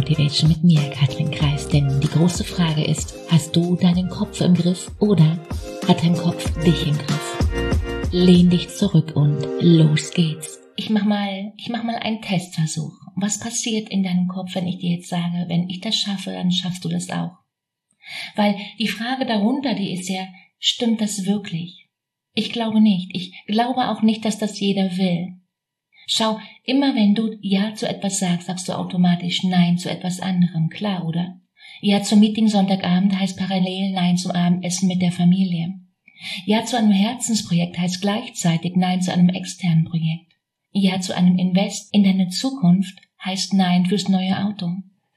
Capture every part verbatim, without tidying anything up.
Motivation mit mir, Katrin Kreis, denn die große Frage ist, hast du deinen Kopf im Griff oder hat dein Kopf dich im Griff? Lehn dich zurück und los geht's. Ich mach mal, ich mach mal einen Testversuch. Was passiert in deinem Kopf, wenn ich dir jetzt sage, wenn ich das schaffe, dann schaffst du das auch? Weil die Frage darunter, die ist ja, stimmt das wirklich? Ich glaube nicht. Ich glaube auch nicht, dass das jeder will. Schau, immer wenn du Ja zu etwas sagst, sagst du automatisch Nein zu etwas anderem, klar, oder? Ja zum Meeting Sonntagabend heißt parallel Nein zum Abendessen mit der Familie. Ja zu einem Herzensprojekt heißt gleichzeitig Nein zu einem externen Projekt. Ja zu einem Invest in deine Zukunft heißt Nein fürs neue Auto.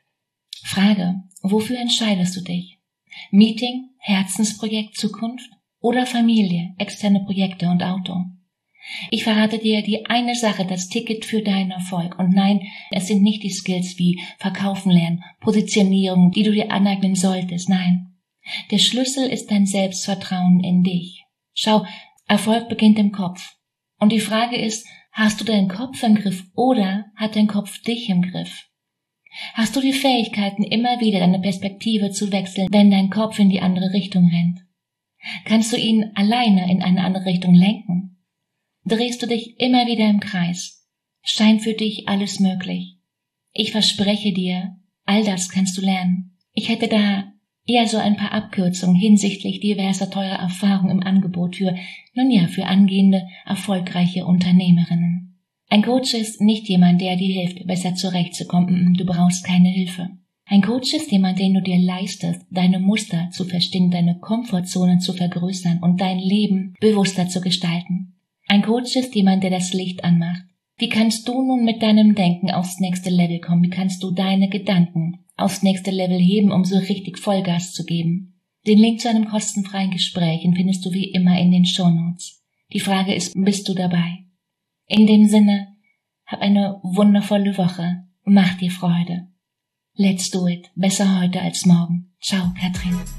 Frage, wofür entscheidest du dich? Meeting, Herzensprojekt, Zukunft oder Familie, externe Projekte und Auto? Ich verrate dir die eine Sache, das Ticket für deinen Erfolg. Und nein, es sind nicht die Skills wie Verkaufen lernen, Positionierung, die du dir aneignen solltest. Nein, der Schlüssel ist dein Selbstvertrauen in dich. Schau, Erfolg beginnt im Kopf. Und die Frage ist, hast du deinen Kopf im Griff oder hat dein Kopf dich im Griff? Hast du die Fähigkeiten, immer wieder deine Perspektive zu wechseln, wenn dein Kopf in die andere Richtung rennt? Kannst du ihn alleine in eine andere Richtung lenken? Drehst du dich immer wieder im Kreis? Scheint für dich alles möglich? Ich verspreche dir, all das kannst du lernen. Ich hätte da eher so ein paar Abkürzungen hinsichtlich diverser teurer Erfahrungen im Angebot für, nun ja, für angehende, erfolgreiche Unternehmerinnen. Ein Coach ist nicht jemand, der dir hilft, besser zurechtzukommen. Du brauchst keine Hilfe. Ein Coach ist jemand, den du dir leistest, deine Muster zu verstehen, deine Komfortzone zu vergrößern und dein Leben bewusster zu gestalten. Ein Coach ist jemand, der das Licht anmacht. Wie kannst du nun mit deinem Denken aufs nächste Level kommen? Wie kannst du deine Gedanken aufs nächste Level heben, um so richtig Vollgas zu geben? Den Link zu einem kostenfreien Gespräch findest du wie immer in den Shownotes. Die Frage ist, bist du dabei? In dem Sinne, hab eine wundervolle Woche. Mach dir Freude. Let's do it. Besser heute als morgen. Ciao, Katrin.